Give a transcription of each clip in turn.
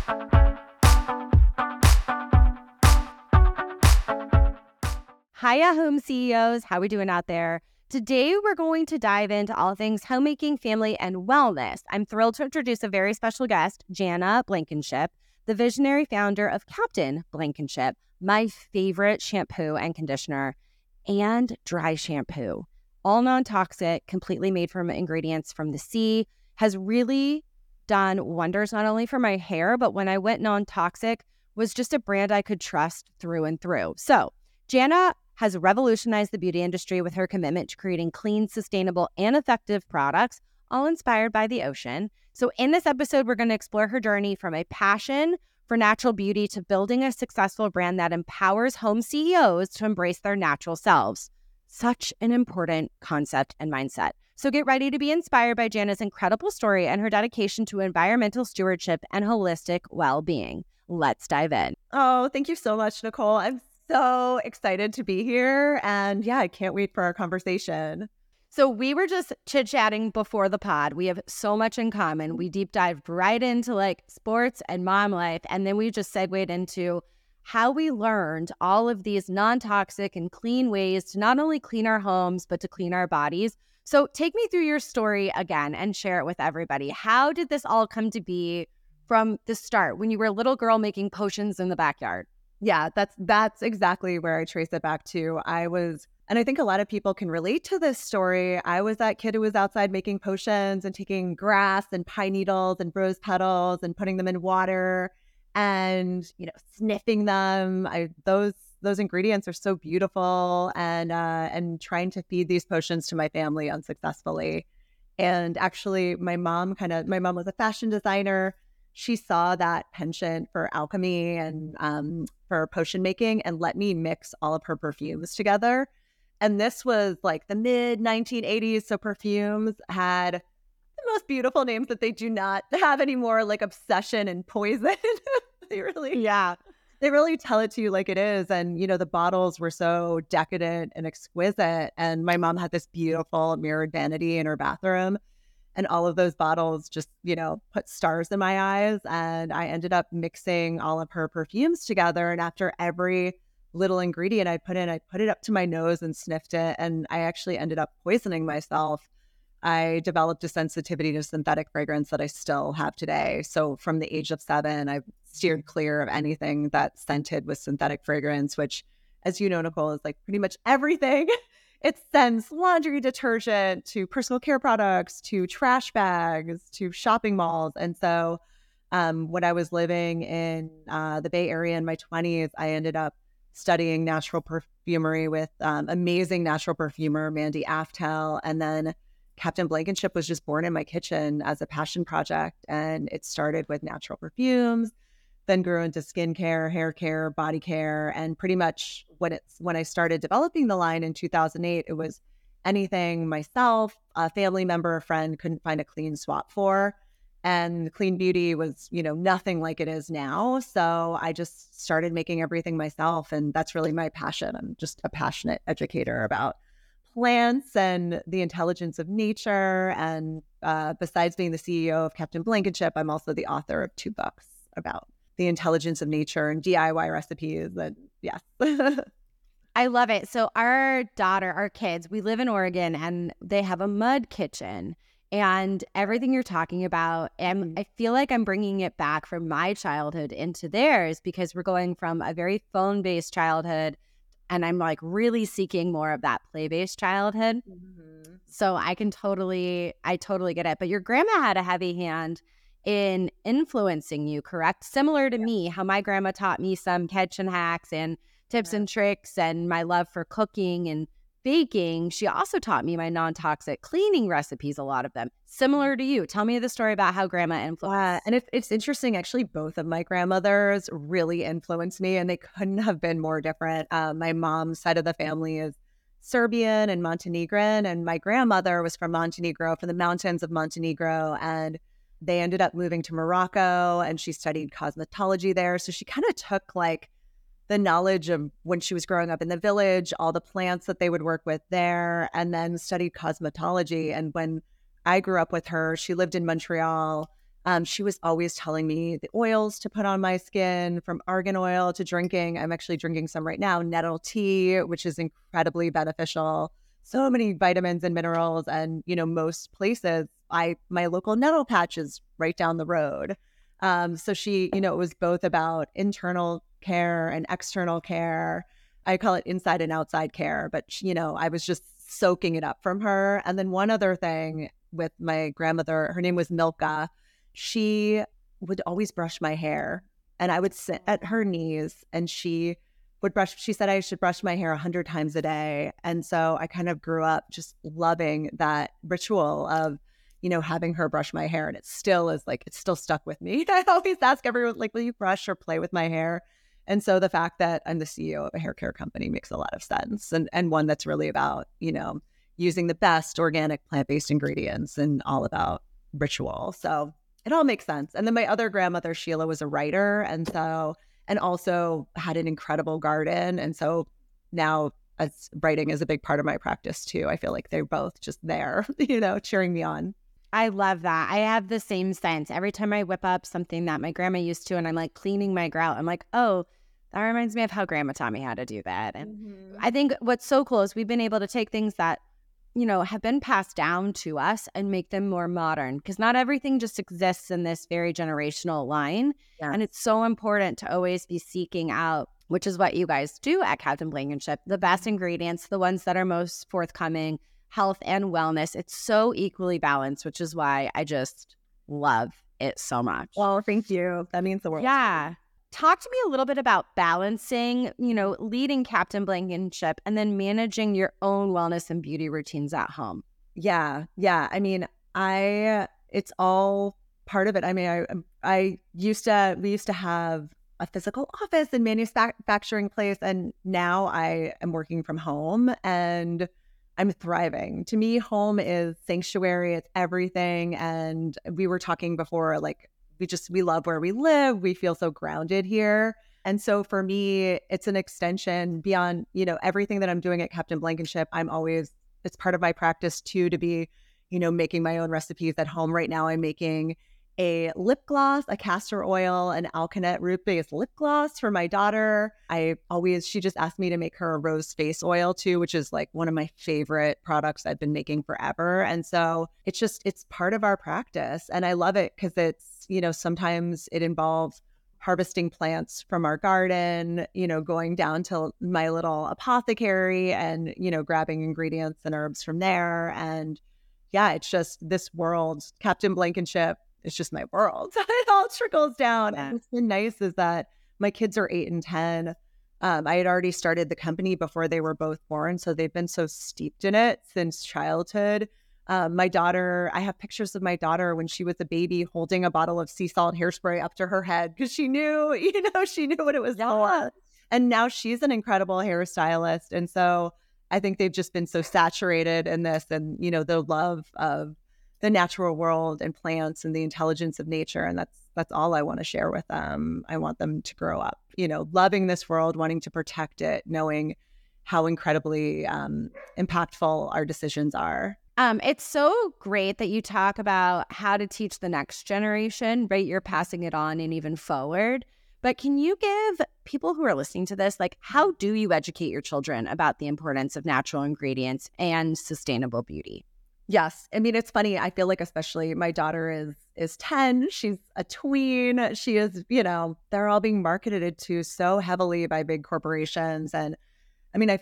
Hiya, home CEOs. How we doing out there? Today, we're going to dive into all things homemaking, family, and wellness. I'm thrilled to introduce a very special guest, Jana Blankenship, the visionary founder of Captain Blankenship, my favorite shampoo and conditioner, and dry shampoo. All non-toxic, completely made from ingredients from the sea, has really done wonders not only for my hair, but when I went non-toxic, was just a brand I could trust through and through. So, Jana has revolutionized the beauty industry with her commitment to creating clean, sustainable, and effective products, all inspired by the ocean. So in this episode, we're going to explore her journey from a passion for natural beauty to building a successful brand that empowers home CEOs to embrace their natural selves. Such an important concept and mindset. So get ready to be inspired by Jana's incredible story and her dedication to environmental stewardship and holistic well-being. Let's dive in. Oh, thank you so much, Nicole. I'm so excited to be here. And yeah, I can't wait for our conversation. So we were just chit-chatting before the pod. We have so much in common. We deep dived right into like sports and mom life. And then we just segued into how we learned all of these non-toxic and clean ways to not only clean our homes, but to clean our bodies. So take me through your story again and share it with everybody. How did this all come to be from the start when you were a little girl making potions in the backyard? Yeah, that's exactly where I trace it back to. And I think a lot of people can relate to this story. I was that kid who was outside making potions and taking grass and pine needles and rose petals and putting them in water and, sniffing them. Those ingredients are so beautiful, and trying to feed these potions to my family unsuccessfully. And actually, my mom was a fashion designer. She saw that penchant for alchemy and for potion making and let me mix all of her perfumes together. And this was like the mid 1980s. So perfumes had the most beautiful names that they do not have anymore, like Obsession and Poison. They really tell it to you like it is. And, the bottles were so decadent and exquisite. And my mom had this beautiful mirrored vanity in her bathroom. And all of those bottles just, put stars in my eyes. And I ended up mixing all of her perfumes together. And after every little ingredient I put it up to my nose and sniffed it. And I actually ended up poisoning myself. I developed a sensitivity to synthetic fragrance that I still have today. So from the age of 7, I've steered clear of anything that's scented with synthetic fragrance, which, as you know, Nicole, is like pretty much everything. It sends laundry detergent to personal care products, to trash bags, to shopping malls. And so when I was living in the Bay Area in my 20s, I ended up studying natural perfumery with amazing natural perfumer, Mandy Aftel. And then Captain Blankenship was just born in my kitchen as a passion project. And it started with natural perfumes, then grew into skincare, hair care, body care. And pretty much when I started developing the line in 2008, it was anything myself, a family member, a friend couldn't find a clean swap for. And clean beauty was, nothing like it is now. So I just started making everything myself. And that's really my passion. I'm just a passionate educator about plants and the intelligence of nature. And besides being the CEO of Captain Blankenship, I'm also the author of 2 books about the intelligence of nature and DIY recipes. And yes. I love it. So our kids, we live in Oregon and they have a mud kitchen. And everything you're talking about, and I feel like I'm bringing it back from my childhood into theirs because we're going from a very phone-based childhood and I'm like really seeking more of that play-based childhood. Mm-hmm. So I totally get it. But your grandma had a heavy hand in influencing you, correct? Similar to me, how my grandma taught me some kitchen hacks and tips and tricks and my love for cooking and baking. She also taught me my non-toxic cleaning recipes, a lot of them. Similar to you. Tell me the story about how grandma influenced. And it's interesting, actually, both of my grandmothers really influenced me and they couldn't have been more different. My mom's side of the family is Serbian and Montenegrin, and my grandmother was from Montenegro, from the mountains of Montenegro, and they ended up moving to Morocco and she studied cosmetology there. So she kind of took like the knowledge of when she was growing up in the village, all the plants that they would work with there, and then studied cosmetology. And when I grew up with her, she lived in Montreal. She was always telling me the oils to put on my skin, from argan oil to drinking. I'm actually drinking some right now, nettle tea, which is incredibly beneficial. So many vitamins and minerals. And, most places, my local nettle patch is right down the road. So she, it was both about internal care and external care. I call it inside and outside care, but I was just soaking it up from her. And then one other thing with my grandmother, her name was Milka. She would always brush my hair, and I would sit at her knees and she said I should brush my hair 100 times a day. And so I kind of grew up just loving that ritual of, having her brush my hair. And it still is it's still stuck with me. I always ask everyone, will you brush or play with my hair? And so the fact that I'm the CEO of a hair care company makes a lot of sense. And one that's really about, using the best organic plant-based ingredients and all about ritual. So it all makes sense. And then my other grandmother, Sheila, was a writer. And also had an incredible garden. And so now as writing is a big part of my practice too. I feel like they're both just there, cheering me on. I love that. I have the same sense. Every time I whip up something that my grandma used to and I'm cleaning my grout, I'm like, oh, that reminds me of how Grandma taught me how to do that. And I think what's so cool is we've been able to take things that, have been passed down to us and make them more modern, because not everything just exists in this very generational line. Yeah. And it's so important to always be seeking out, which is what you guys do at Captain Blankenship, the best ingredients, the ones that are most forthcoming, health and wellness. It's so equally balanced, which is why I just love it so much. Well, thank you. That means the world. Yeah. Talk to me a little bit about balancing, leading Captain Blankenship and then managing your own wellness and beauty routines at home. Yeah. I mean, it's all part of it. I mean, we used to have a physical office and manufacturing place, and now I am working from home and I'm thriving. To me, home is sanctuary. It's everything. And we were talking before, we love where we live. We feel so grounded here. And so for me, it's an extension beyond, everything that I'm doing at Captain Blankenship. It's part of my practice too, to be, making my own recipes at home. Right now, I'm making a lip gloss, a castor oil, an alkanet root-based lip gloss for my daughter. She just asked me to make her a rose face oil too, which is one of my favorite products I've been making forever. And so it's part of our practice. And I love it because it's, sometimes it involves harvesting plants from our garden, going down to my little apothecary and, grabbing ingredients and herbs from there. And yeah, it's just this world, Captain Blankenship. It's just my world. It all trickles down. Yeah. And what's been nice is that my kids are 8 and 10. I had already started the company before they were both born, so they've been so steeped in it since childhood. My daughter, I have pictures of my daughter when she was a baby holding a bottle of sea salt hairspray up to her head because she knew, she knew what it was for. And now she's an incredible hairstylist. And so I think they've just been so saturated in this and, the love of the natural world and plants and the intelligence of nature. And that's all I want to share with them. I want them to grow up, loving this world, wanting to protect it, knowing how incredibly impactful our decisions are. It's so great that you talk about how to teach the next generation, right? You're passing it on and even forward. But can you give people who are listening to this, how do you educate your children about the importance of natural ingredients and sustainable beauty? Yes. I mean, it's funny. I feel like especially my daughter is 10. She's a tween. She is, they're all being marketed to so heavily by big corporations. And I mean,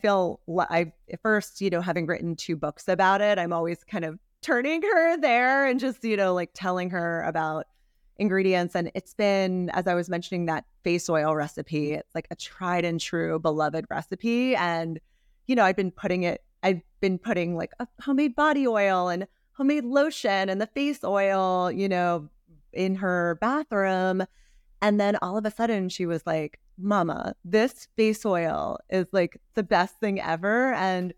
at first, having written 2 books about it, I'm always kind of turning her there and just, telling her about ingredients. And it's been, as I was mentioning, that face oil recipe, it's a tried and true beloved recipe. And, I've been putting a homemade body oil and homemade lotion and the face oil, in her bathroom. And then all of a sudden she was like, Mama, this face oil is the best thing ever. And,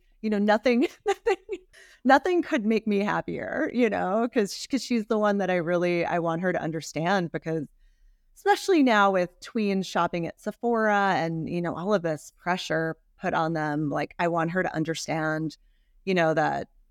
nothing could make me happier, because she's the one that I want her to understand, because especially now with tweens shopping at Sephora and, all of this pressure put on them, I want her to understand, that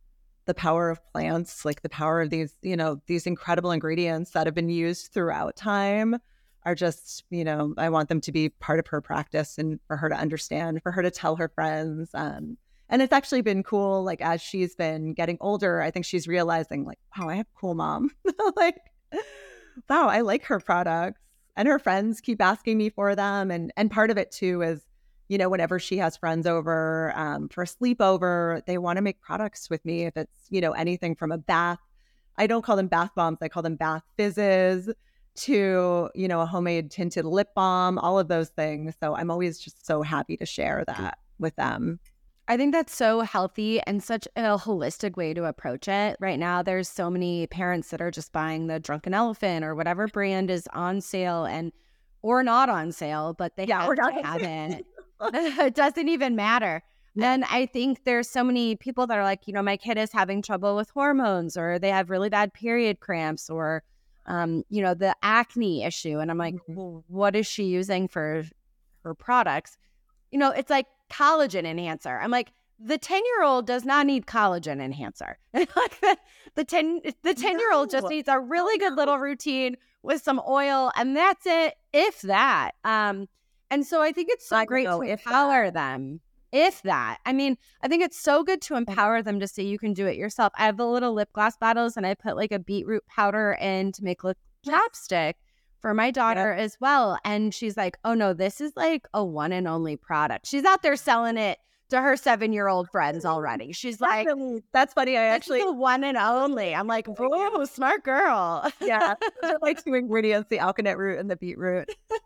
the power of plants, like the power of these, these incredible ingredients that have been used throughout time are just, I want them to be part of her practice and for her to understand, for her to tell her friends. And it's actually been cool. Like as she's been getting older, I think she's realizing like, wow, I have a cool mom. Like, wow, I like her products. And her friends keep asking me for them. And part of it too is, whenever she has friends over for a sleepover, they want to make products with me. If it's, anything from a bath, I don't call them bath bombs, I call them bath fizzes, to, a homemade tinted lip balm, all of those things. So I'm always just so happy to share that with them. I think that's so healthy and such a holistic way to approach it. Right now, there's so many parents that are just buying the Drunken Elephant or whatever brand is on sale or not on sale, but they have it. It doesn't even matter. Yeah. And I think there's so many people that are like, my kid is having trouble with hormones, or they have really bad period cramps, or, the acne issue. And I'm like, well, what is she using for her products? It's like collagen enhancer. I'm like, the 10-year-old does not need collagen enhancer. the 10-year-old just needs a really good little routine with some oil, and that's it, if that. And so I think it's so great to empower them. If that. I mean, I think it's so good to empower them to say you can do it yourself. I have the little lip gloss bottles, and I put like a beetroot powder in to make lip chapstick for my daughter as well. And she's like, oh no, this is like a one and only product. She's out there selling it to her 7-year-old friends already. She's like, that's funny. I actually the one and only. I'm like, whoa, smart girl. Yeah. Those are like 2 ingredients, the alkanet root and the beetroot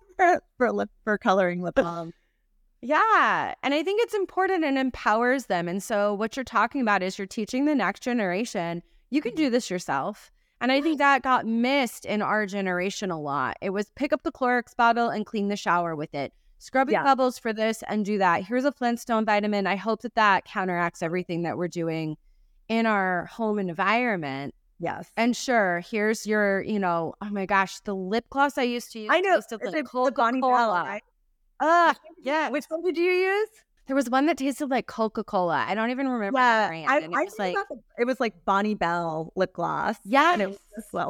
for coloring lip balm. Yeah. And I think it's important and empowers them. And so what you're talking about is you're teaching the next generation, you can do this yourself. And I think that got missed in our generation a lot. It was pick up the Clorox bottle and clean the shower with it. Scrubbing bubbles for this and do that. Here's a Flintstone vitamin. I hope that counteracts everything that we're doing in our home environment. Yes. And sure, here's your, oh my gosh, the lip gloss I used to use. I know. Tasted like Coca-Cola. Right? Yeah. Which one did you use? There was one that tasted like Coca-Cola. I don't even remember the brand. It was like Bonnie Bell lip gloss. Yeah. And it was just like,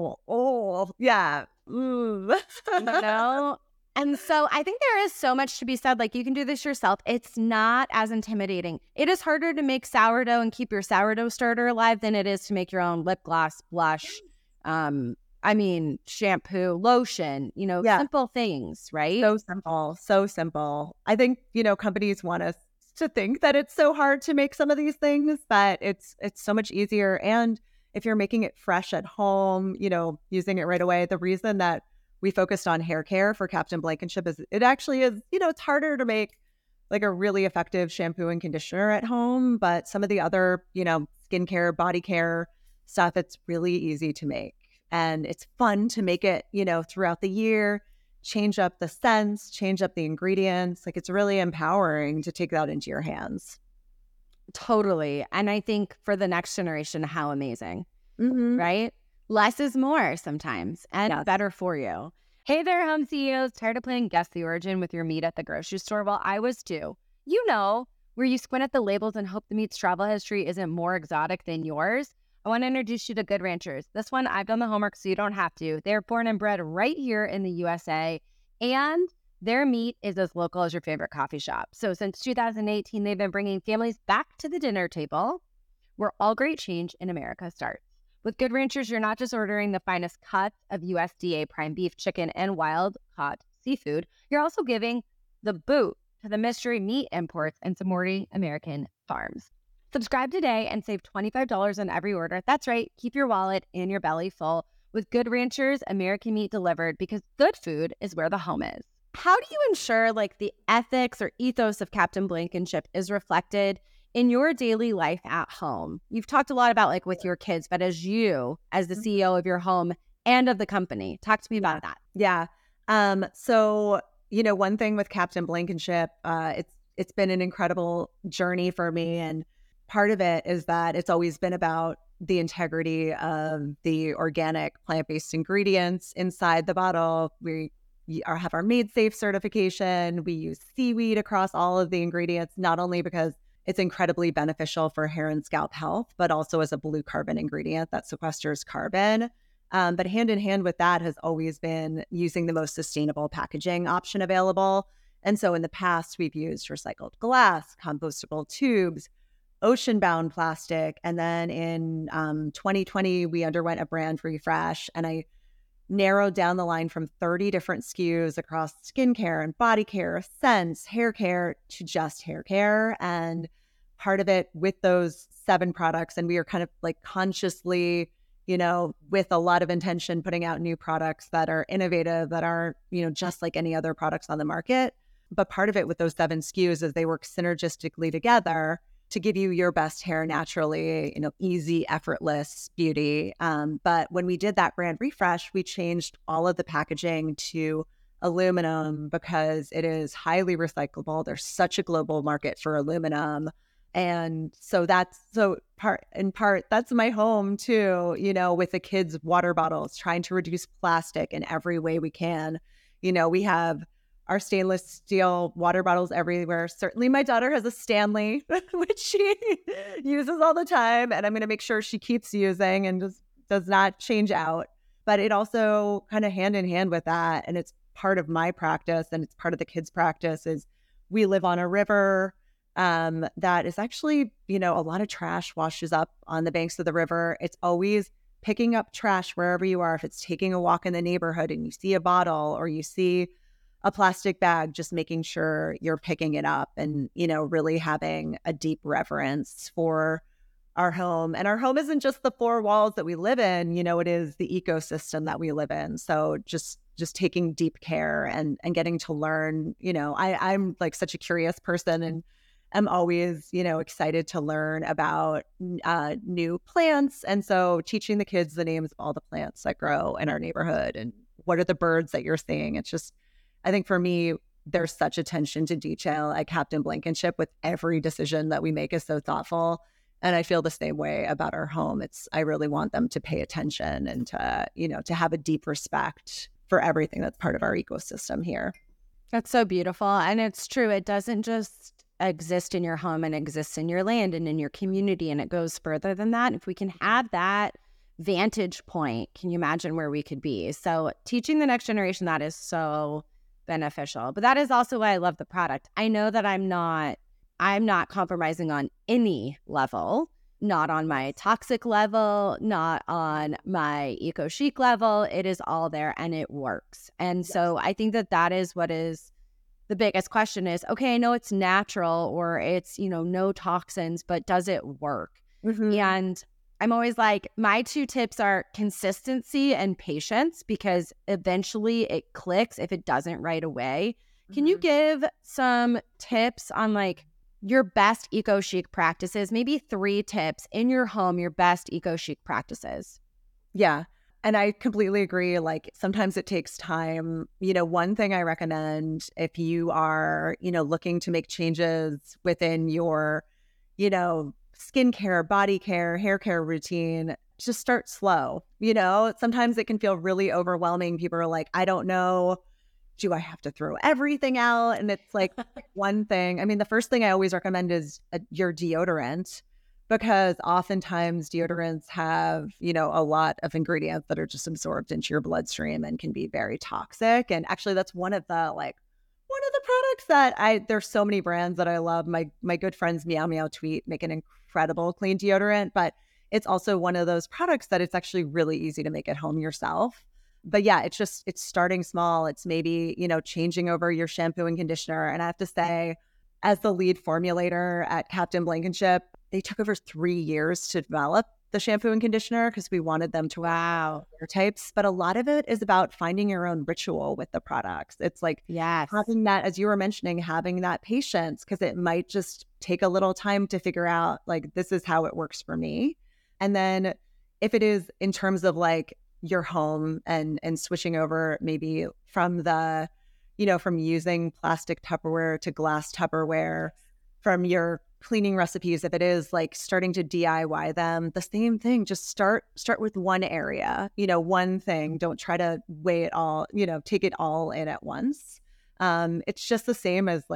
yeah. And so I think there is so much to be said. Like, you can do this yourself. It's not as intimidating. It is harder to make sourdough and keep your sourdough starter alive than it is to make your own lip gloss, blush, shampoo, lotion, simple things, right? So simple. I think, companies want us to think that it's so hard to make some of these things, but it's so much easier. And if you're making it fresh at home, using it right away, the reason that we focused on hair care for Captain Blankenship is it actually is, it's harder to make like a really effective shampoo and conditioner at home, but some of the other, skincare, body care stuff, it's really easy to make. And it's fun to make it, throughout the year, change up the scents, change up the ingredients. Like, it's really empowering to take that into your hands. Totally. And I think for the next generation, how amazing, right? Less is more sometimes, and better for you. Hey there, home CEOs. Tired of playing Guess the Origin with your meat at the grocery store? Well, I was too. Where you squint at the labels and hope the meat's travel history isn't more exotic than yours? I want to introduce you to Good Ranchers. This one, I've done the homework so you don't have to. They're born and bred right here in the USA, and their meat is as local as your favorite coffee shop. So since 2018, they've been bringing families back to the dinner table, where all great change in America starts. With Good Ranchers, you're not just ordering the finest cuts of USDA prime beef, chicken, and wild-caught seafood. You're also giving the boot to the mystery meat imports and some more American farms. Subscribe today and save $25 on every order. That's right. Keep your wallet and your belly full with Good Ranchers American meat delivered, because good food is where the home is. How do you ensure like the ethics or ethos of Captain Blankenship is reflected in your daily life at home? You've talked a lot about like with your kids, but as the CEO of your home and of the company, talk to me about that. Yeah. So, one thing with Captain Blankenship, it's been an incredible journey for me. And part of it is that it's always been about the integrity of the organic plant-based ingredients inside the bottle. We have our Made Safe certification. We use seaweed across all of the ingredients, not only because It's incredibly beneficial for hair and scalp health, but also as a blue carbon ingredient that sequesters carbon. But hand in hand with that has always been using the most sustainable packaging option available. And so in the past, we've used recycled glass, compostable tubes, ocean-bound plastic. And then in 2020, we underwent a brand refresh, and I narrowed down the line from 30 different SKUs across skincare and body care, scents, hair care to just hair care. And part of it with those 7 products, and we are kind of like consciously, with a lot of intention, putting out new products that are innovative, that aren't, just like any other products on the market. But part of it with those 7 SKUs is they work synergistically together to give you your best hair naturally, easy, effortless beauty. But when we did that brand refresh, we changed all of the packaging to aluminum because it is highly recyclable. There's such a global market for aluminum. And so that's that's my home too, with the kids' water bottles, trying to reduce plastic in every way we can. We have our stainless steel water bottles everywhere. Certainly my daughter has a Stanley, which she uses all the time. And I'm going to make sure she keeps using and just does not change out. But it also kind of hand in hand with that. And it's part of my practice and it's part of the kids' practice is we live on a river that is actually, a lot of trash washes up on the banks of the river. It's always picking up trash wherever you are. If it's taking a walk in the neighborhood and you see a bottle or you see a plastic bag, just making sure you're picking it up and, really having a deep reverence for our home. And our home isn't just the 4 walls that we live in, it is the ecosystem that we live in. So just taking deep care and getting to learn, I'm like such a curious person and I'm always, excited to learn about new plants. And so teaching the kids the names of all the plants that grow in our neighborhood and what are the birds that you're seeing. It's just, I think for me, there's such attention to detail at Captain Blankenship with every decision that we make is so thoughtful. And I feel the same way about our home. I really want them to pay attention and to have a deep respect for everything that's part of our ecosystem here. That's so beautiful. And it's true. It doesn't just exist in your home and exists in your land and in your community. And it goes further than that. If we can have that vantage point, can you imagine where we could be? So teaching the next generation that is so beneficial. But that is also why I love the product. I know that I'm not compromising on any level, not on my toxic level, not on my eco chic level. It is all there and it works. And so I think that is what is the biggest question is, okay, I know it's natural or it's, no toxins, but does it work? Mm-hmm. And I'm always like, my 2 tips are consistency and patience, because eventually it clicks if it doesn't right away. Mm-hmm. Can you give some tips on like your best eco chic practices, maybe 3 tips in your home, your best eco chic practices? Yeah. And I completely agree. Like sometimes it takes time. One thing I recommend if you are, looking to make changes within your, skincare, body care, hair care routine, just start slow. Sometimes it can feel really overwhelming. People are like, I don't know. Do I have to throw everything out? And it's like one thing. I mean, the first thing I always recommend is your deodorant, because oftentimes deodorants have, a lot of ingredients that are just absorbed into your bloodstream and can be very toxic. And actually that's one of the products that there's so many brands that I love. My good friends Meow Meow Tweet make an incredible clean deodorant, but it's also one of those products that it's actually really easy to make at home yourself. But yeah, it's starting small. It's maybe, changing over your shampoo and conditioner. And I have to say, as the lead formulator at Captain Blankenship, they took over 3 years to develop the shampoo and conditioner because we wanted them to hair types. But a lot of it is about finding your own ritual with the products. It's like having that, as you were mentioning, having that patience, because it might just take a little time to figure out like, this is how it works for me. And then if it is in terms of like your home and switching over maybe from the, from using plastic Tupperware to glass Tupperware, from your cleaning recipes, if it is like starting to DIY them, the same thing, just start with one area, one thing. Don't try to weigh it all, take it all in at once. It's just the same as like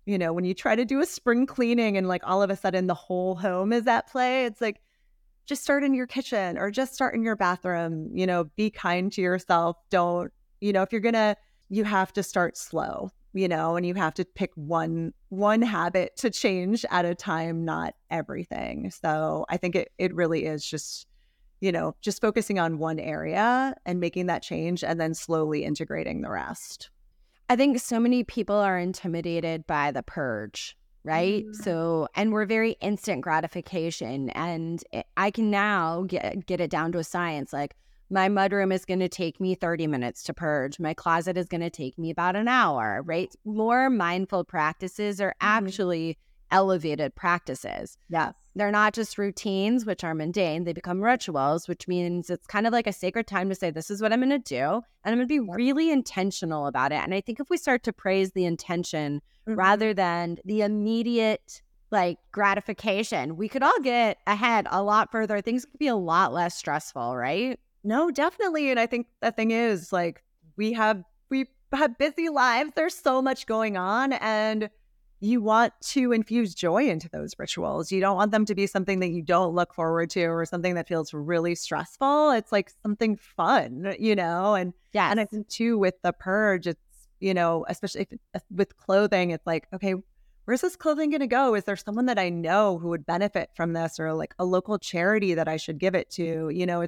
when you try to do a spring cleaning and like all of a sudden the whole home is at play, it's like, just start in your kitchen or just start in your bathroom, be kind to yourself. Don't, if you're gonna, you have to start slow, and you have to pick one habit to change at a time, not everything. So I think it really is just, just focusing on one area and making that change and then slowly integrating the rest. I think so many people are intimidated by the purge, right? So, and we're very instant gratification. And I can now get it down to a science. Like, my mudroom is going to take me 30 minutes to purge. My closet is going to take me about an hour, right? More mindful practices are actually elevated practices. Yes. They're not just routines, which are mundane. They become rituals, which means it's kind of like a sacred time to say, this is what I'm going to do. And I'm going to be really intentional about it. And I think if we start to praise the intention rather than the immediate like gratification, we could all get ahead a lot further. Things could be a lot less stressful, right? No, definitely. And I think the thing is, like, we have busy lives. There's so much going on, and you want to infuse joy into those rituals. You don't want them to be something that you don't look forward to or something that feels really stressful. It's like something fun, And yes. And I think too with the purge, it's, especially with clothing, it's like, okay, where's this clothing going to go? Is there someone that I know who would benefit from this, or like a local charity that I should give it to?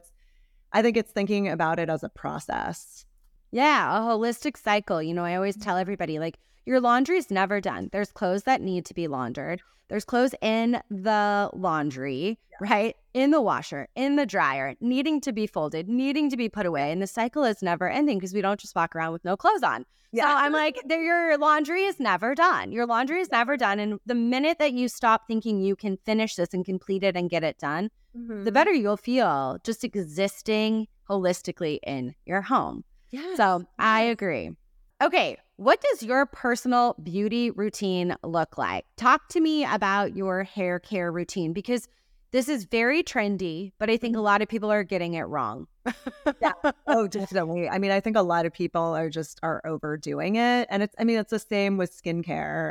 I think it's thinking about it as a process. Yeah, a holistic cycle. I always tell everybody, like, your laundry is never done. There's clothes that need to be laundered. There's clothes in the laundry, right? In the washer, in the dryer, needing to be folded, needing to be put away. And the cycle is never ending because we don't just walk around with no clothes on. Yeah. So I'm like, your laundry is never done. Your laundry is never done. And the minute that you stop thinking you can finish this and complete it and get it done, the better you'll feel just existing holistically in your home. Yes. So I agree. Okay, what does your personal beauty routine look like? Talk to me about your hair care routine, because this is very trendy, but I think a lot of people are getting it wrong. Yeah. Oh, definitely. I mean, I think a lot of people are overdoing it. And it's the same with skincare.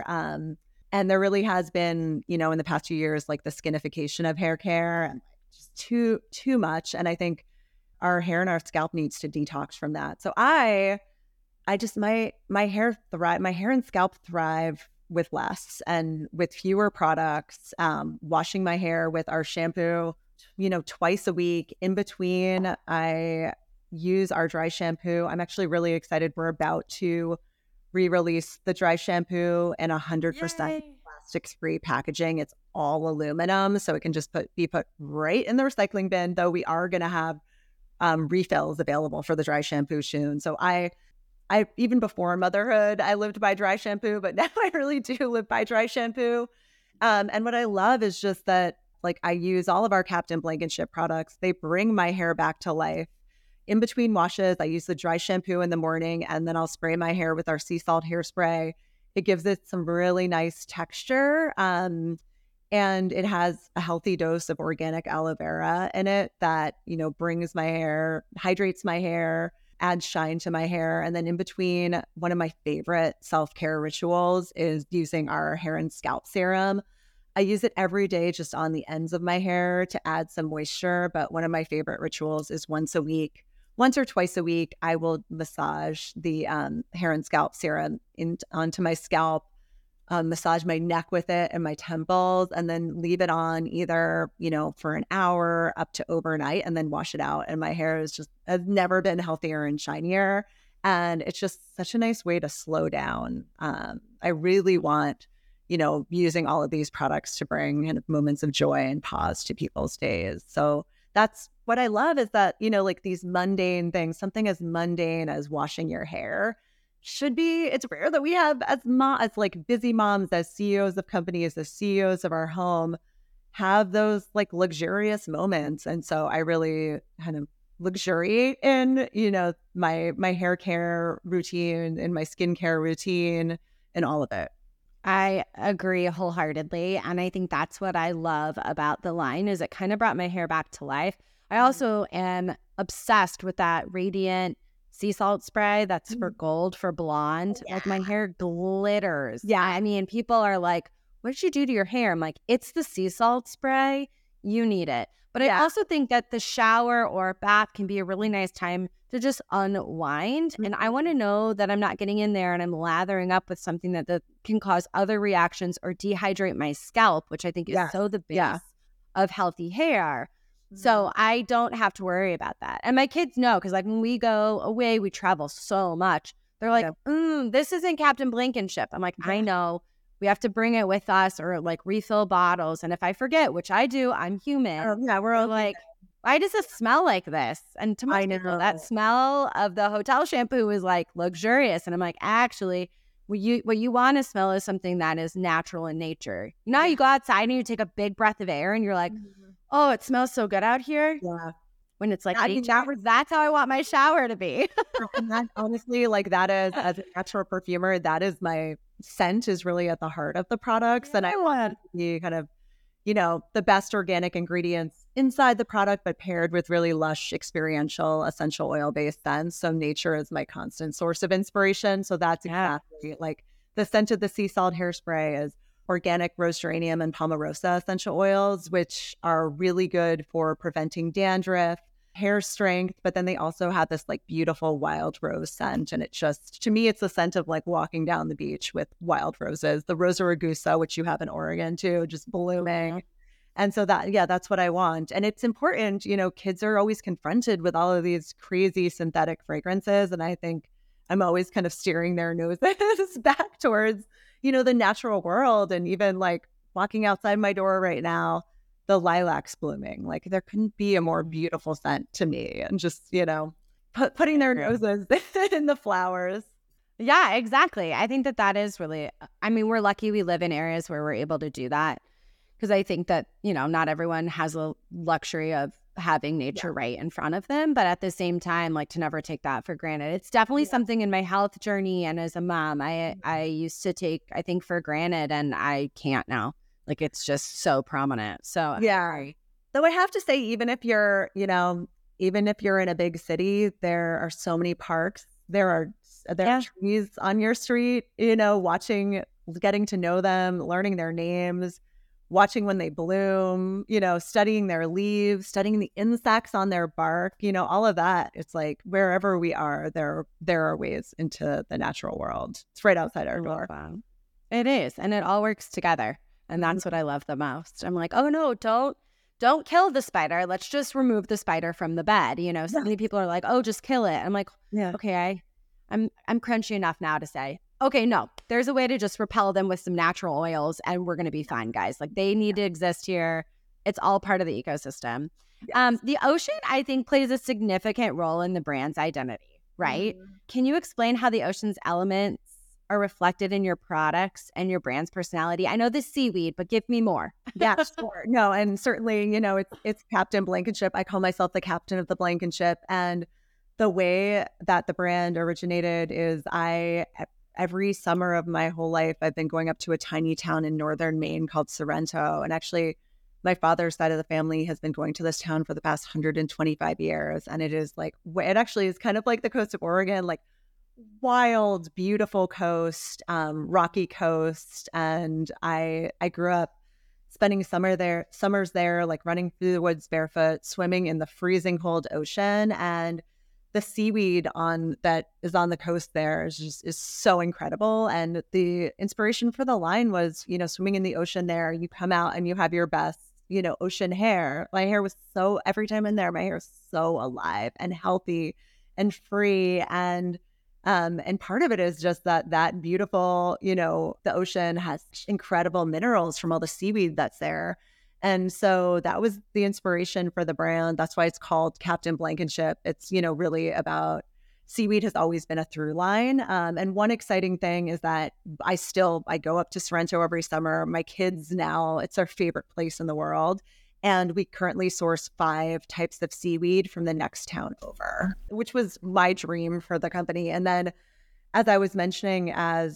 And there really has been, in the past few years, like the skinification of hair care and just too much. And I think our hair and our scalp needs to detox from that. So I just, my hair and scalp thrive with less and with fewer products, washing my hair with our shampoo, twice a week. In between, I use our dry shampoo. I'm actually really excited. We're about to re-release the dry shampoo in 100% plastics-free packaging. It's all aluminum, so it can just be put right in the recycling bin, though we are going to have refills available for the dry shampoo soon. So I even before motherhood, I lived by dry shampoo, but now I really do live by dry shampoo. And what I love is just that, like, I use all of our Captain Blankenship products. They bring my hair back to life. In between washes, I use the dry shampoo in the morning, and then I'll spray my hair with our sea salt hairspray. It gives it some really nice texture. And it has a healthy dose of organic aloe vera in it that, brings my hair, hydrates my hair, adds shine to my hair. And then in between, one of my favorite self-care rituals is using our hair and scalp serum. I use it every day just on the ends of my hair to add some moisture. But one of my favorite rituals is once or twice a week, I will massage the hair and scalp serum onto my scalp, massage my neck with it and my temples, and then leave it on either, for an hour up to overnight, and then wash it out. And my hair has never been healthier and shinier. And it's just such a nice way to slow down. I really want, using all of these products to bring kind of moments of joy and pause to people's days. So that's what I love, is that, like these mundane things, something as mundane as washing your hair it's rare that we have as like busy moms, as CEOs of companies, as CEOs of our home, have those like luxurious moments. And so I really kind of luxuriate in, my hair care routine and my skincare routine and all of it. I agree wholeheartedly. And I think that's what I love about the line, is it kind of brought my hair back to life. I also am obsessed with that radiant sea salt spray that's for gold, for blonde. Yeah. Like my hair glitters. Yeah. I mean, people are like, what did you do to your hair? I'm like, it's the sea salt spray. You need it. But I also think that the shower or bath can be a really nice time to just unwind. And I want to know that I'm not getting in there and I'm lathering up with something that can cause other reactions or dehydrate my scalp, which I think is so the base of healthy hair. So I don't have to worry about that. And my kids know, because like when we go away, we travel so much. They're like, this isn't Captain Blankenship. I'm like, I know. We have to bring it with us or like refill bottles. And if I forget, which I do, I'm human. We're all like, why does it smell like this? And to most people, that smell of the hotel shampoo is like luxurious. And I'm like, actually, what you want to smell is something that is natural in nature. You know how you go outside and you take a big breath of air and you're like, oh, it smells so good out here. Yeah. When it's like 8 hours, that's how I want my shower to be. And that, honestly, like that is, as a natural perfumer, that is my scent is really at the heart of the products. And I want it to be kind of, the best organic ingredients inside the product, but paired with really lush, experiential, essential oil-based scents. So nature is my constant source of inspiration. So that's exactly like the scent of the sea salt hairspray is organic rose geranium and palmarosa essential oils, which are really good for preventing dandruff, hair strength, but then they also have this like beautiful wild rose scent. And it just, to me, it's the scent of like walking down the beach with wild roses, the Rosa rugosa, which you have in Oregon too, just blooming. And so that's what I want. And it's important, kids are always confronted with all of these crazy synthetic fragrances. And I think I'm always kind of steering their noses back towards, the natural world. And even like walking outside my door right now, the lilacs blooming, like there couldn't be a more beautiful scent to me. And just, putting their noses in the flowers. Yeah, exactly. I think that is really, we're lucky we live in areas where we're able to do that. Because I think that, not everyone has a luxury of having nature right in front of them. But at the same time, like to never take that for granted. It's definitely something in my health journey. And as a mom, I used to take, I think, for granted, and I can't now. Like it's just so prominent. So Though I have to say, even if you're in a big city, there are so many parks. There are trees on your street, getting to know them, learning their names, watching when they bloom, studying their leaves, studying the insects on their bark, all of that. It's like wherever we are, there are ways into the natural world. It's right outside our door. It is. And it all works together. And that's what I love the most. I'm like, oh no, don't kill the spider. Let's just remove the spider from the bed. So many people are like, oh, just kill it. I'm like, okay, I'm crunchy enough now to say, okay, no, there's a way to just repel them with some natural oils and we're going to be fine, guys. Like they need to exist here. It's all part of the ecosystem. Yes. The ocean, I think, plays a significant role in the brand's identity, right? Can you explain how the ocean's elements are reflected in your products and your brand's personality? I know the seaweed, but give me more. Yeah, sure. No, and certainly, it's Captain Blankenship. I call myself the captain of the Blankenship. And the way that the brand originated is every summer of my whole life, I've been going up to a tiny town in northern Maine called Sorrento. And actually, my father's side of the family has been going to this town for the past 125 years. And it actually is kind of like the coast of Oregon, like wild, beautiful coast, rocky coast. And I grew up spending summers there, like running through the woods barefoot, swimming in the freezing cold ocean. And the seaweed that is on the coast there is so incredible. And the inspiration for the line was, swimming in the ocean there, you come out and you have your best, ocean hair. My hair was every time in there, my hair was so alive and healthy and free. And part of it is just that beautiful, the ocean has incredible minerals from all the seaweed that's there. And so that was the inspiration for the brand. That's why it's called Captain Blankenship. It's, really about seaweed has always been a through line. And one exciting thing is that I go up to Sorrento every summer. My kids now, it's our favorite place in the world. And we currently source 5 types of seaweed from the next town over, which was my dream for the company. And then, as I was mentioning,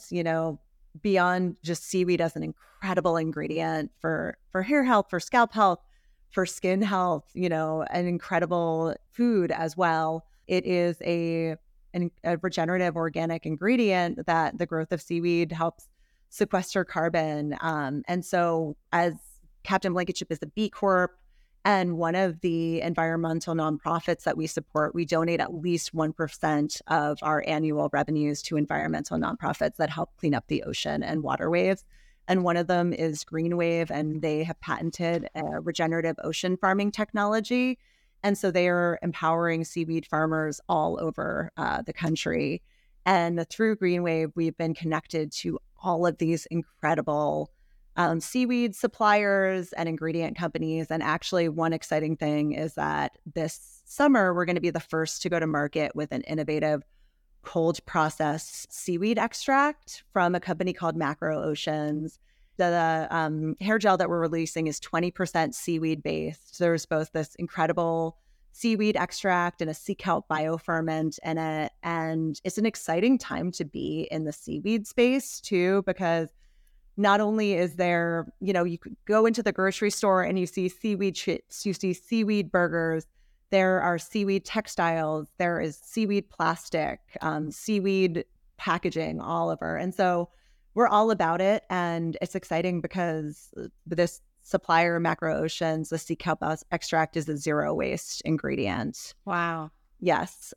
beyond just seaweed as an incredible ingredient for hair health, for scalp health, for skin health, an incredible food as well. It is a a regenerative organic ingredient that the growth of seaweed helps sequester carbon. And so as Captain Blankenship is a B Corp and one of the environmental nonprofits that we support, we donate at least 1% of our annual revenues to environmental nonprofits that help clean up the ocean and waterways. And one of them is GreenWave, and they have patented a regenerative ocean farming technology. And so they are empowering seaweed farmers all over the country. And through GreenWave, we've been connected to all of these incredible seaweed suppliers and ingredient companies. And actually, one exciting thing is that this summer, we're going to be the first to go to market with an innovative cold processed seaweed extract from a company called Macro Oceans. The hair gel that we're releasing is 20% seaweed based. There's both this incredible seaweed extract and a sea kelp bioferment in it. And it's an exciting time to be in the seaweed space too, because not only is there, you could go into the grocery store and you see seaweed chips, you see seaweed burgers, there are seaweed textiles, there is seaweed plastic, seaweed packaging all over. And so we're all about it. And it's exciting because this supplier, Macro Oceans, the sea kelp extract is a zero waste ingredient. Wow. Yes.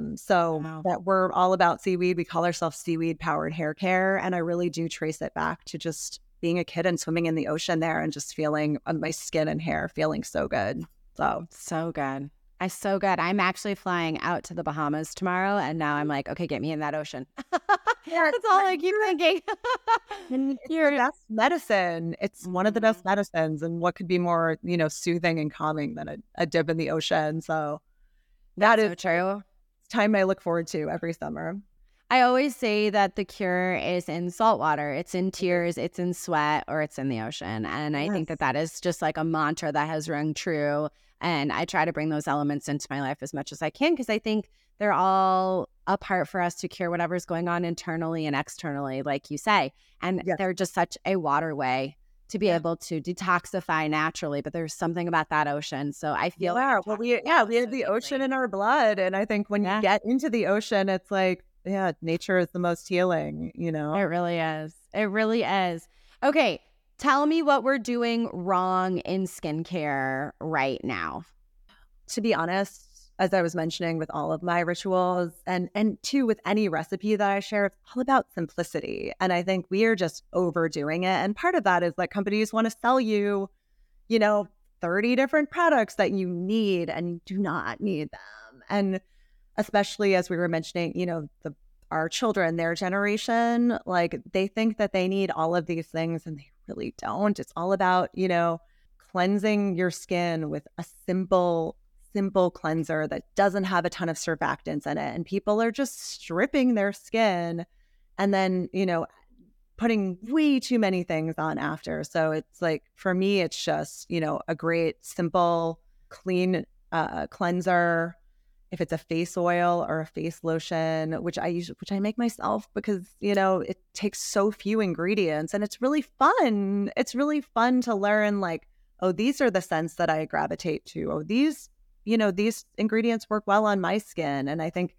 So that we're all about seaweed. We call ourselves Seaweed Powered Hair Care. And I really do trace it back to just being a kid and swimming in the ocean there and just feeling on my skin and hair, feeling so good. So good. So good. I'm actually flying out to the Bahamas tomorrow, and now I'm like, okay, get me in that ocean. That's all I keep thinking. It's the best medicine. It's one of the best medicines. And what could be more, soothing and calming than a dip in the ocean? So that is so true. It's time I look forward to every summer. I always say that the cure is in salt water. It's in tears, it's in sweat, or it's in the ocean. And I think that is just like a mantra that has rung true. And I try to bring those elements into my life as much as I can, because I think they're all a part for us to cure whatever's going on internally and externally, like you say. And they're just such a waterway to be able to detoxify naturally. But there's something about that ocean. So I feel we have the ocean in our blood. And I think when you get into the ocean, it's like, nature is the most healing, It really is. It really is. Okay. Tell me what we're doing wrong in skincare right now. To be honest, as I was mentioning with all of my rituals and too with any recipe that I share, it's all about simplicity. And I think we are just overdoing it. And part of that is like companies want to sell you, 30 different products that you need, and you do not need them. And especially as we were mentioning, our children, their generation, like they think that they need all of these things and they really don't. It's all about, cleansing your skin with a simple cleanser that doesn't have a ton of surfactants in it. And people are just stripping their skin and then, putting way too many things on after. So it's like, for me, it's just, a great, simple, clean cleanser. If it's a face oil or a face lotion, which I make myself because, it takes so few ingredients and it's really fun. It's really fun to learn like, oh, these are the scents that I gravitate to. Oh, these ingredients work well on my skin. And I think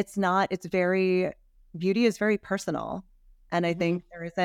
beauty is very personal. And I think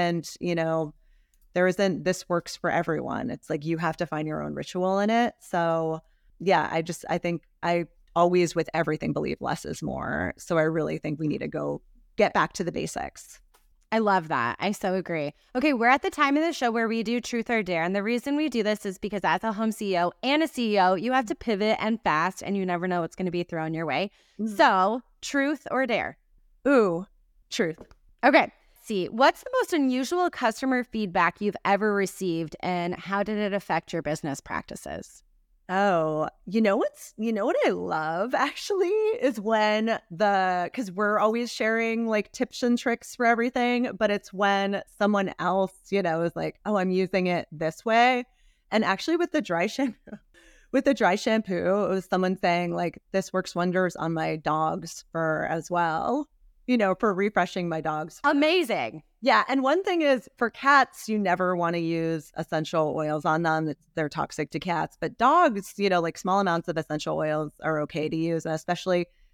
there isn't this works for everyone. It's like you have to find your own ritual in it. So yeah, I think I always with everything believe less is more. So I really think we need to get back to the basics. I love that. I so agree. Okay, we're at the time of the show where we do Truth or Dare. And the reason we do this is because as a home CEO and a CEO, you have to pivot and fast and you never know what's going to be thrown your way. Mm-hmm. So truth or dare? Ooh, truth. Okay. Let's see. What's the most unusual customer feedback you've ever received and how did it affect your business practices? Oh, what I love actually is because we're always sharing like tips and tricks for everything, but it's when someone else, is like, oh, I'm using it this way. And actually with the dry shampoo, it was someone saying like, this works wonders on my dog's fur as well, for refreshing my dog's fur. Amazing. Yeah. And one thing is for cats, you never want to use essential oils on them. They're toxic to cats. But dogs, like small amounts of essential oils are okay to use. And especially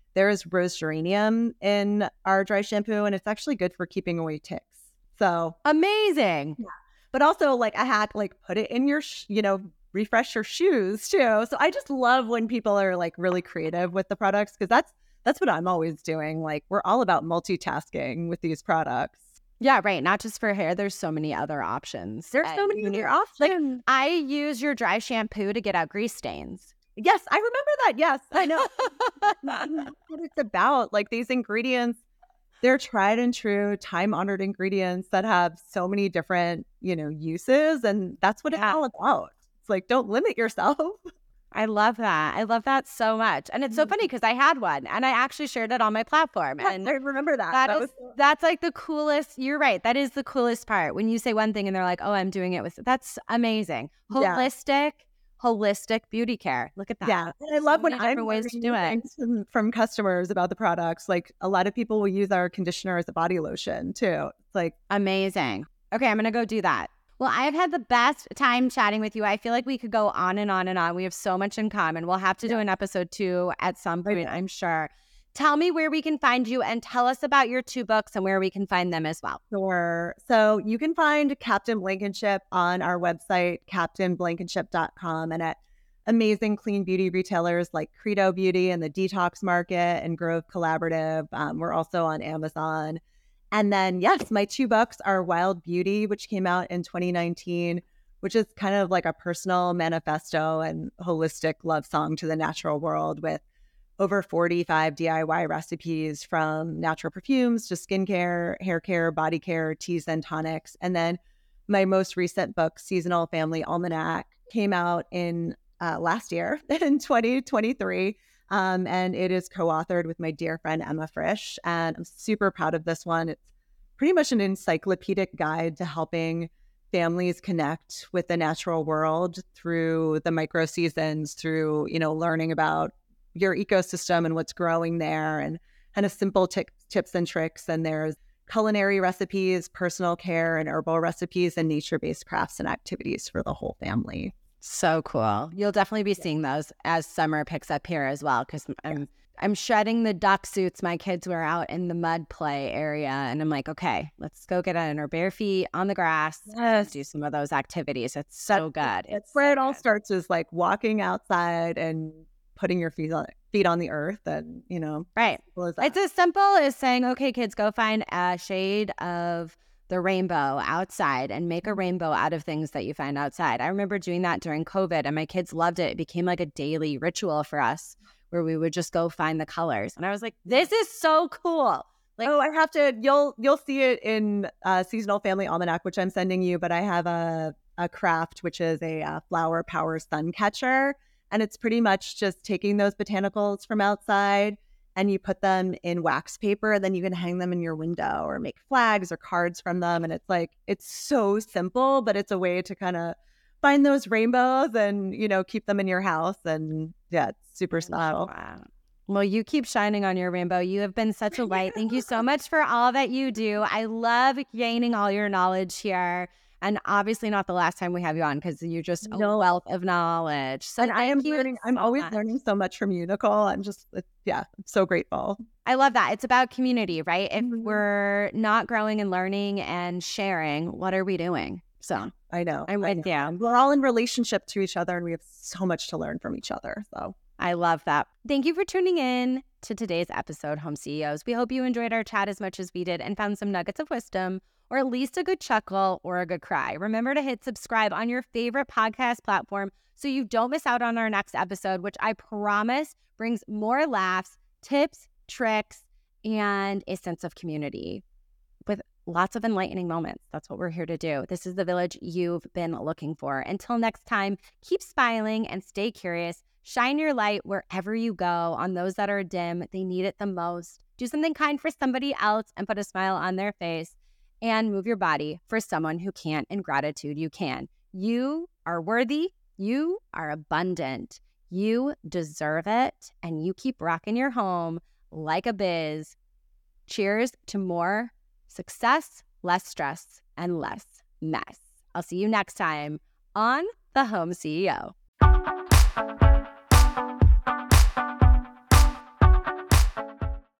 there is rose geranium in our dry shampoo, and it's actually good for keeping away ticks. So amazing. yeah. But also like a hack, like put it in your, refresh your shoes too. So I just love when people are like really creative with the products, because that's what I'm always doing. Like we're all about multitasking with these products. Yeah, right. Not just for hair. There's so many other options. There's so many other options. Like I use your dry shampoo to get out grease stains. Yes, I remember that. Yes, I know. That's what it's about. Like these ingredients, they're tried and true, time-honored ingredients that have so many different, uses. And that's what it's all about. It's like, don't limit yourself. I love that. I love that so much. And it's so funny because I had one and I actually shared it on my platform. And I remember that. That's like the coolest. You're right. That is the coolest part. When you say one thing and they're like, oh, I'm doing it with, that's amazing. Holistic beauty care. Look at that. Yeah. And I love when I'm ways to do it from customers about the products. Like a lot of people will use our conditioner as a body lotion too. It's like amazing. Okay, I'm going to go do that. Well, I've had the best time chatting with you. I feel like we could go on and on and on. We have so much in common. We'll have to do an episode 2 at some point, I'm sure. Tell me where we can find you and tell us about your 2 books and where we can find them as well. Sure. So you can find Captain Blankenship on our website, captainblankenship.com, and at amazing clean beauty retailers like Credo Beauty and the Detox Market and Grove Collaborative. We're also on Amazon. And then, yes, my 2 books are Wild Beauty, which came out in 2019, which is kind of like a personal manifesto and holistic love song to the natural world with over 45 DIY recipes from natural perfumes to skincare, hair care, body care, teas and tonics. And then my most recent book, Seasonal Family Almanac, came out in last year in 2023. And it is co-authored with my dear friend, Emma Frisch. And I'm super proud of this one. It's pretty much an encyclopedic guide to helping families connect with the natural world through the micro seasons, through, learning about your ecosystem and what's growing there, and kind of simple tips and tricks. And there's culinary recipes, personal care and herbal recipes, and nature-based crafts and activities for the whole family. So cool. You'll definitely be seeing those as summer picks up here as well, because I'm shredding the duck suits my kids wear out in the mud play area. And I'm like, okay, let's go get on our bare feet on the grass and do some of those activities. It's so good. It's where it all starts, is like walking outside and putting your feet on the earth. And, right. It's as simple as saying, okay, kids, go find a shade of the rainbow outside and make a rainbow out of things that you find outside. I remember doing that during COVID and my kids loved it. It became like a daily ritual for us where we would just go find the colors. And I was like, this is so cool. Like, I have to, you'll see it in Seasonal Family Almanac, which I'm sending you, but I have a craft, which is a flower power sun catcher. And it's pretty much just taking those botanicals from outside and you put them in wax paper, and then you can hang them in your window or make flags or cards from them. And it's like, it's so simple, but it's a way to kind of find those rainbows and, keep them in your house. And yeah, it's super special. Wow. Well, you keep shining on your rainbow. You have been such a light. Thank you so much for all that you do. I love gaining all your knowledge here. And obviously not the last time we have you on, because you're just a wealth of knowledge. So and I am learning. I'm always learning so much from you, Nicole. I'm just, I'm so grateful. I love that. It's about community, right? If we're not growing and learning and sharing, what are we doing? So I know. I'm with you. We're all in relationship to each other and we have so much to learn from each other. So I love that. Thank you for tuning in to today's episode, Home CEOs. We hope you enjoyed our chat as much as we did and found some nuggets of wisdom, or at least a good chuckle or a good cry. Remember to hit subscribe on your favorite podcast platform so you don't miss out on our next episode, which I promise brings more laughs, tips, tricks, and a sense of community with lots of enlightening moments. That's what we're here to do. This is the village you've been looking for. Until next time, keep smiling and stay curious. Shine your light wherever you go on those that are dim. They need it the most. Do something kind for somebody else and put a smile on their face. And move your body for someone who can't. In gratitude, you can. You are worthy. You are abundant. You deserve it. And you keep rocking your home like a biz. Cheers to more success, less stress, and less mess. I'll see you next time on The Home CEO.